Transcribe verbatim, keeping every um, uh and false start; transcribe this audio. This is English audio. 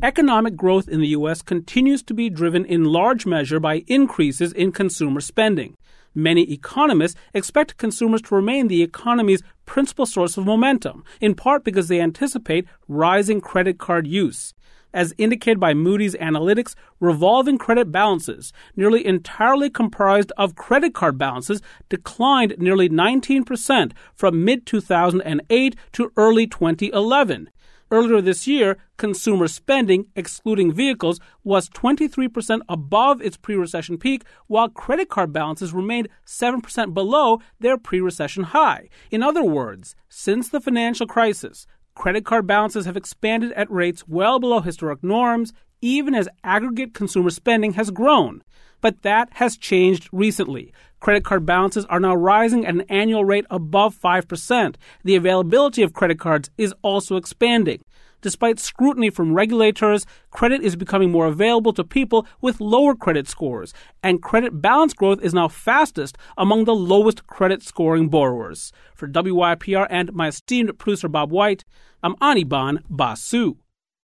Economic growth in the U S continues to be driven in large measure by increases in consumer spending. Many economists expect consumers to remain the economy's principal source of momentum, in part because they anticipate rising credit card use. As indicated by Moody's Analytics, revolving credit balances, nearly entirely comprised of credit card balances, declined nearly nineteen percent from mid two thousand eight to early twenty eleven. Earlier this year, consumer spending, excluding vehicles, was twenty-three percent above its pre-recession peak, while credit card balances remained seven percent below their pre-recession high. In other words, since the financial crisis, credit card balances have expanded at rates well below historic norms, even as aggregate consumer spending has grown. But that has changed recently. Credit card balances are now rising at an annual rate above five percent. The availability of credit cards is also expanding. Despite scrutiny from regulators, credit is becoming more available to people with lower credit scores, and credit balance growth is now fastest among the lowest credit scoring borrowers. For W Y P R and my esteemed producer Bob White, I'm Anirban Basu.